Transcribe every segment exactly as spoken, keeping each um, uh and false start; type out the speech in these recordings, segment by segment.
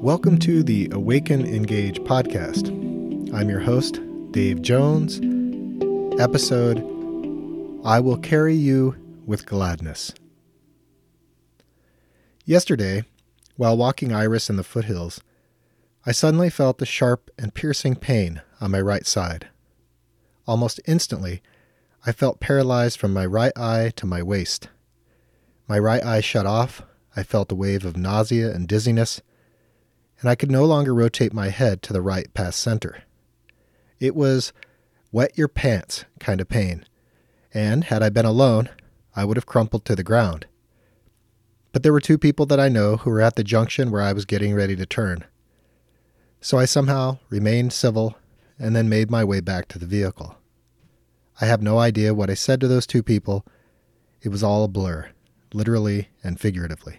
Welcome to the Awaken Engage podcast. I'm your host, Dave Jones. Episode, I Will Carry You with Gladness. Yesterday, while walking Iris in the foothills, I suddenly felt a sharp and piercing pain on my right side. Almost instantly, I felt paralyzed from my right eye to my waist. My right eye shut off, I felt a wave of nausea and dizziness, and I could no longer rotate my head to the right past center. It was wet your pants kind of pain, and had I been alone, I would have crumpled to the ground. But there were two people that I know who were at the junction where I was getting ready to turn. So I somehow remained civil and then made my way back to the vehicle. I have no idea what I said to those two people. It was all a blur, literally and figuratively.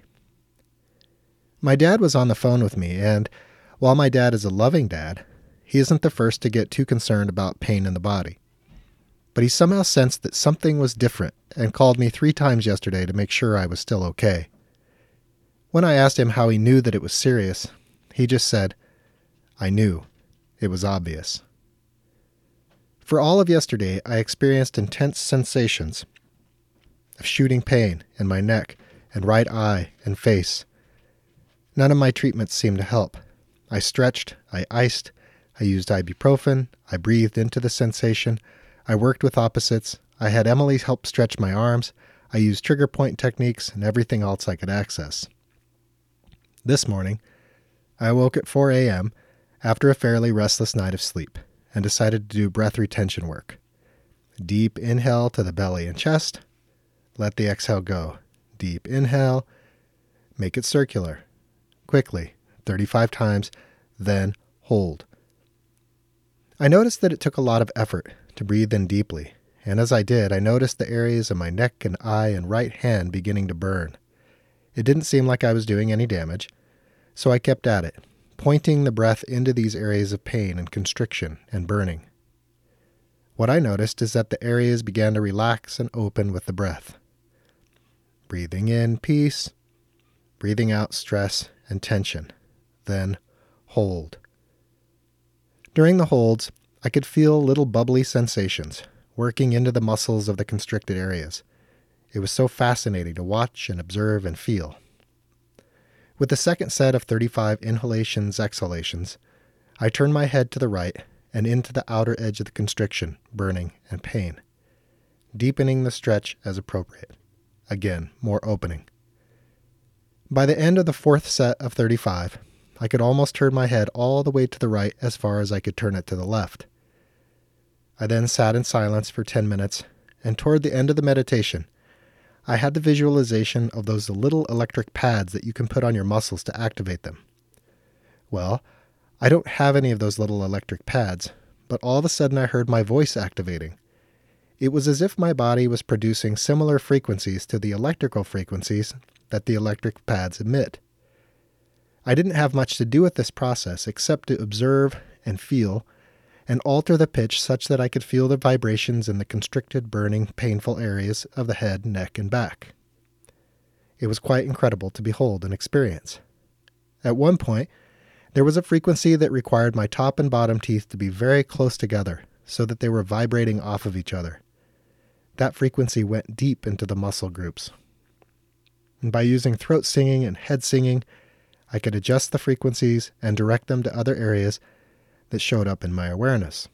My dad was on the phone with me, and while my dad is a loving dad, he isn't the first to get too concerned about pain in the body. But he somehow sensed that something was different and called me three times yesterday to make sure I was still okay. When I asked him how he knew that it was serious, he just said, I knew. It was obvious. For all of yesterday, I experienced intense sensations of shooting pain in my neck and right eye and face. None of my treatments seemed to help. I stretched, I iced, I used ibuprofen, I breathed into the sensation, I worked with opposites, I had Emily help stretch my arms, I used trigger point techniques and everything else I could access. This morning, I woke at four a.m. after a fairly restless night of sleep and decided to do breath retention work. Deep inhale to the belly and chest, let the exhale go. Deep inhale, make it circular. Quickly, thirty-five times, then hold. I noticed that it took a lot of effort to breathe in deeply, and as I did, I noticed the areas of my neck and eye and right hand beginning to burn. It didn't seem like I was doing any damage, so I kept at it, pointing the breath into these areas of pain and constriction and burning. What I noticed is that the areas began to relax and open with the breath. Breathing in peace, breathing out stress and tension, then hold. During the holds, I could feel little bubbly sensations working into the muscles of the constricted areas. It was so fascinating to watch and observe and feel. With the second set of thirty-five inhalations, exhalations, I turned my head to the right and into the outer edge of the constriction, burning, and pain, deepening the stretch as appropriate. Again, more opening. By the end of the fourth set of thirty-five, I could almost turn my head all the way to the right as far as I could turn it to the left. I then sat in silence for ten minutes, and toward the end of the meditation, I had the visualization of those little electric pads that you can put on your muscles to activate them. Well, I don't have any of those little electric pads, but all of a sudden I heard my voice activating. It was as if my body was producing similar frequencies to the electrical frequencies that the electric pads emit. I didn't have much to do with this process except to observe and feel and alter the pitch such that I could feel the vibrations in the constricted, burning, painful areas of the head, neck, and back. It was quite incredible to behold and experience. At one point, there was a frequency that required my top and bottom teeth to be very close together so that they were vibrating off of each other. That frequency went deep into the muscle groups. And by using throat singing and head singing, I could adjust the frequencies and direct them to other areas that showed up in my awareness.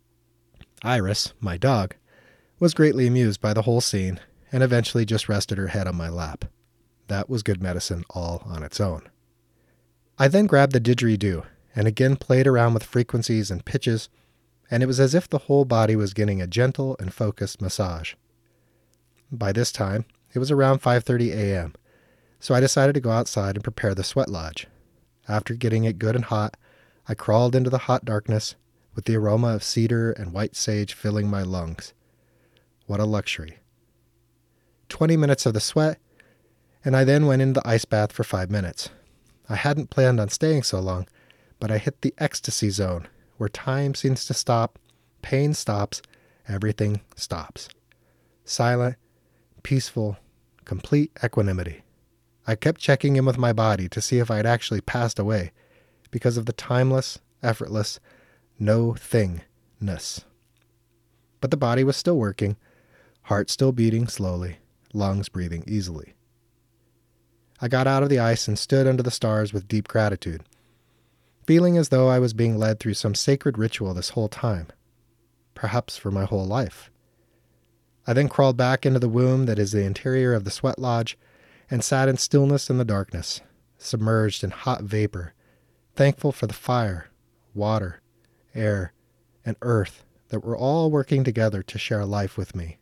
Iris, my dog, was greatly amused by the whole scene and eventually just rested her head on my lap. That was good medicine all on its own. I then grabbed the didgeridoo and again played around with frequencies and pitches, and it was as if the whole body was getting a gentle and focused massage. By this time, it was around five thirty a.m., so I decided to go outside and prepare the sweat lodge. After getting it good and hot, I crawled into the hot darkness with the aroma of cedar and white sage filling my lungs. What a luxury. Twenty minutes of the sweat, and I then went into the ice bath for five minutes. I hadn't planned on staying so long, but I hit the ecstasy zone, where time seems to stop, pain stops, everything stops. Silent, peaceful, complete equanimity. I kept checking in with my body to see if I had actually passed away, because of the timeless, effortless, no-thingness. But the body was still working, heart still beating slowly, lungs breathing easily. I got out of the ice and stood under the stars with deep gratitude, feeling as though I was being led through some sacred ritual this whole time, perhaps for my whole life. I then crawled back into the womb that is the interior of the sweat lodge and sat in stillness in the darkness, submerged in hot vapor, thankful for the fire, water, air, and earth that were all working together to share life with me.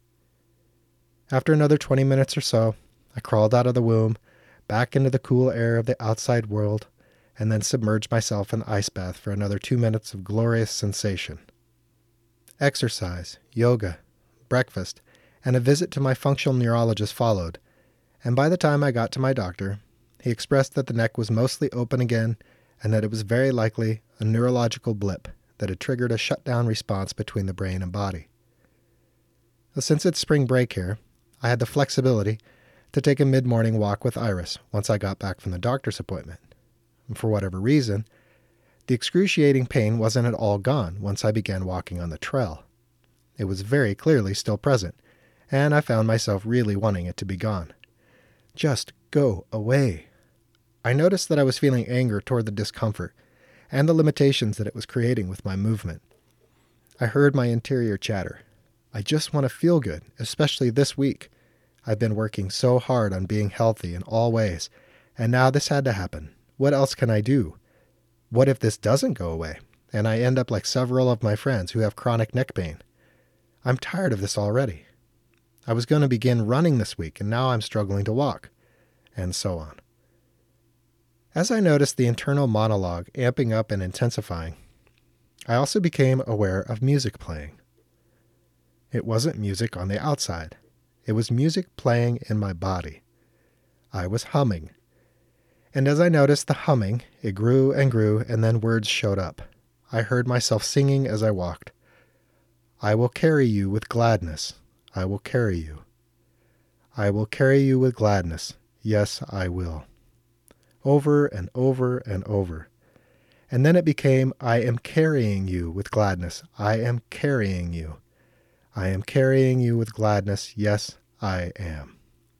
After another twenty minutes or so, I crawled out of the womb, back into the cool air of the outside world, and then submerged myself in an ice bath for another two minutes of glorious sensation. Exercise, yoga, breakfast, and a visit to my functional neurologist followed, and by the time I got to my doctor, he expressed that the neck was mostly open again and that it was very likely a neurological blip that had triggered a shutdown response between the brain and body. Since it's spring break here, I had the flexibility to take a mid-morning walk with Iris once I got back from the doctor's appointment. And for whatever reason, the excruciating pain wasn't at all gone once I began walking on the trail. It was very clearly still present, and I found myself really wanting it to be gone. Just go away. I noticed that I was feeling anger toward the discomfort and the limitations that it was creating with my movement. I heard my interior chatter. I just want to feel good, especially this week. I've been working so hard on being healthy in all ways, and now this had to happen. What else can I do? What if this doesn't go away, and I end up like several of my friends who have chronic neck pain? I'm tired of this already. I was going to begin running this week, and now I'm struggling to walk, and so on. As I noticed the internal monologue amping up and intensifying, I also became aware of music playing. It wasn't music on the outside. It was music playing in my body. I was humming. And as I noticed the humming, it grew and grew, and then words showed up. I heard myself singing as I walked. I will carry you with gladness. I will carry you. I will carry you with gladness. Yes, I will. Over and over and over. And then it became, I am carrying you with gladness. I am carrying you. I am carrying you with gladness. Yes, I am.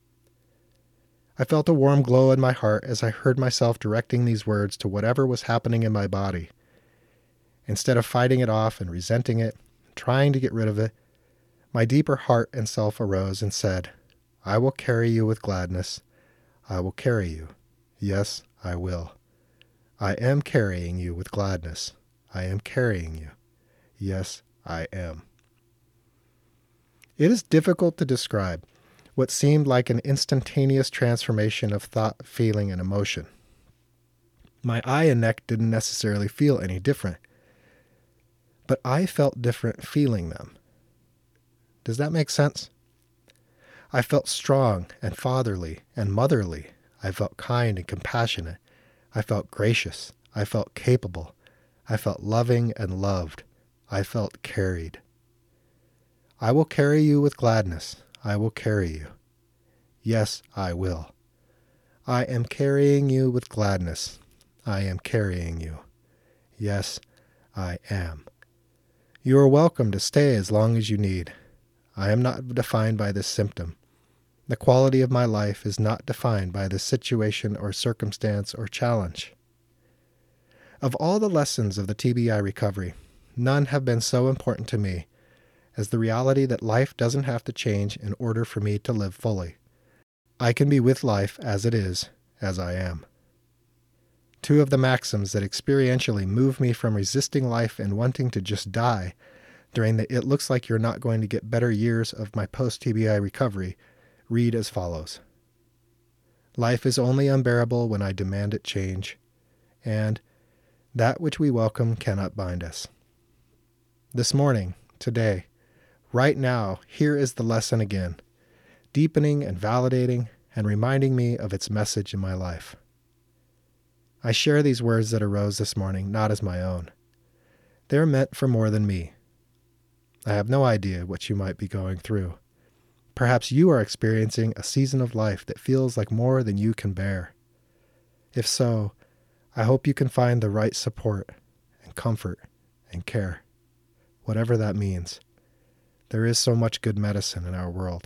I felt a warm glow in my heart as I heard myself directing these words to whatever was happening in my body. Instead of fighting it off and resenting it, trying to get rid of it, my deeper heart and self arose and said, I will carry you with gladness. I will carry you. Yes, I will. I am carrying you with gladness. I am carrying you. Yes, I am. It is difficult to describe what seemed like an instantaneous transformation of thought, feeling, and emotion. My eye and neck didn't necessarily feel any different, but I felt different feeling them. Does that make sense? I felt strong and fatherly and motherly. I felt kind and compassionate. I felt gracious. I felt capable. I felt loving and loved. I felt carried. I will carry you with gladness. I will carry you. Yes, I will. I am carrying you with gladness. I am carrying you. Yes, I am. You are welcome to stay as long as you need. I am not defined by this symptom. The quality of my life is not defined by this situation or circumstance or challenge. Of all the lessons of the T B I recovery, none have been so important to me as the reality that life doesn't have to change in order for me to live fully. I can be with life as it is, as I am. Two of the maxims that experientially move me from resisting life and wanting to just die during the it looks like you're not going to get better years of my post-T B I recovery read as follows. Life is only unbearable when I demand it change, and that which we welcome cannot bind us. This morning, today, right now, here is the lesson again, deepening and validating and reminding me of its message in my life. I share these words that arose this morning not as my own. They're meant for more than me. I have no idea what you might be going through. Perhaps you are experiencing a season of life that feels like more than you can bear. If so, I hope you can find the right support and comfort and care, whatever that means. There is so much good medicine in our world.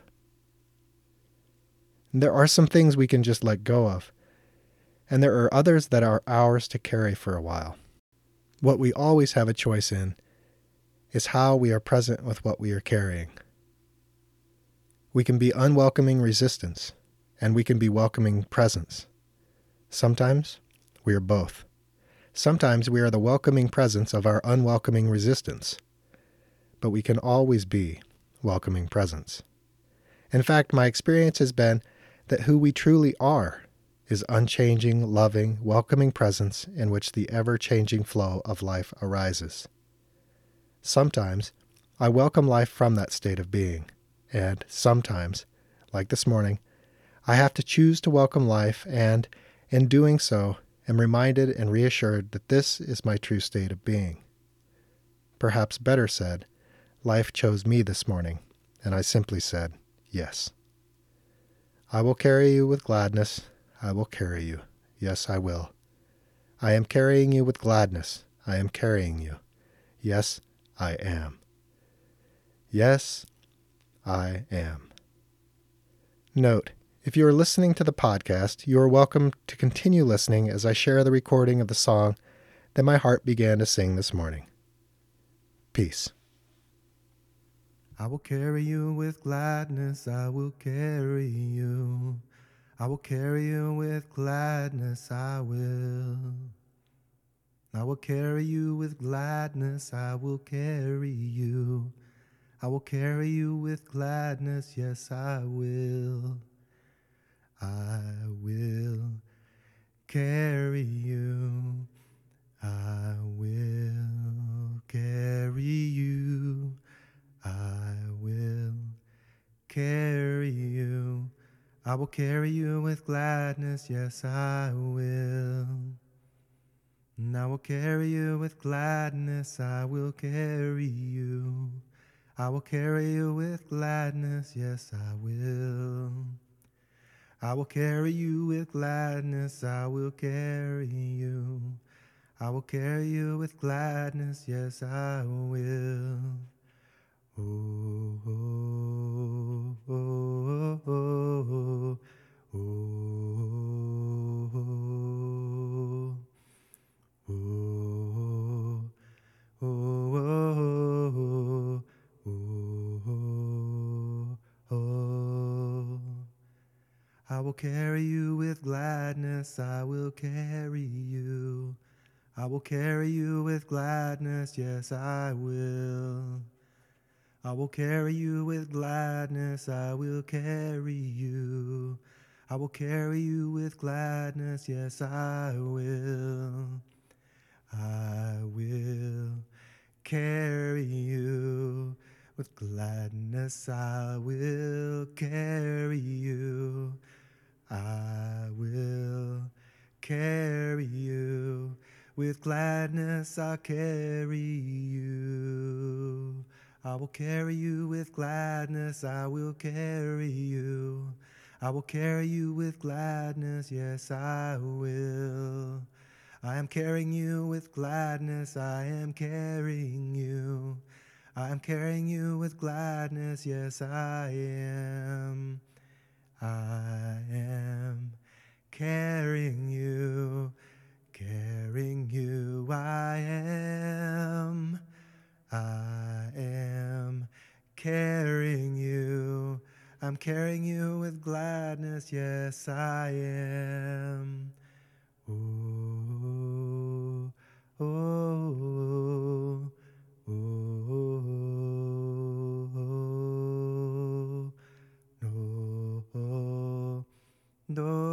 And there are some things we can just let go of, and there are others that are ours to carry for a while. What we always have a choice in is how we are present with what we are carrying. We can be unwelcoming resistance, and we can be welcoming presence. Sometimes we are both. Sometimes we are the welcoming presence of our unwelcoming resistance, but we can always be welcoming presence. In fact, my experience has been that who we truly are is unchanging, loving, welcoming presence in which the ever-changing flow of life arises. Sometimes I welcome life from that state of being, and sometimes, like this morning, I have to choose to welcome life and, in doing so, am reminded and reassured that this is my true state of being. Perhaps better said, life chose me this morning, and I simply said, yes. I will carry you with gladness. I will carry you. Yes, I will. I am carrying you with gladness. I am carrying you. Yes, I am. Yes, I am. Note, if you are listening to the podcast, you are welcome to continue listening as I share the recording of the song that my heart began to sing this morning. Peace. I will carry you with gladness, I will carry you. I will carry you with gladness, I will. I will carry you with gladness, I will carry you. I will carry you with gladness, yes, I will. I will carry you. I will carry you. I will carry you. I will carry you with gladness, yes, I will. And I will carry you with gladness, I will carry you. I will carry you with gladness, yes, I will. I will carry you with gladness, I will carry you. I will carry you with gladness, yes, I will. Oh, oh, oh, oh, oh, oh, oh, oh, oh, oh. I will carry you with gladness, I will carry you. I will carry you with gladness, yes, I will. I will carry you with gladness, I will carry you. I will carry you with gladness, yes, I will. I will carry you with gladness, I will carry you. I will carry you with gladness, I'll carry you. I will carry you with gladness, I will carry you. I will carry you with gladness, yes, I will. I am carrying you with gladness, I am carrying you. I am carrying you with gladness, yes, I am. I am carrying you, carrying you, I am. I am carrying you. I'm carrying you with gladness, yes, I am. Oh, oh, oh, oh, oh, oh, oh, oh.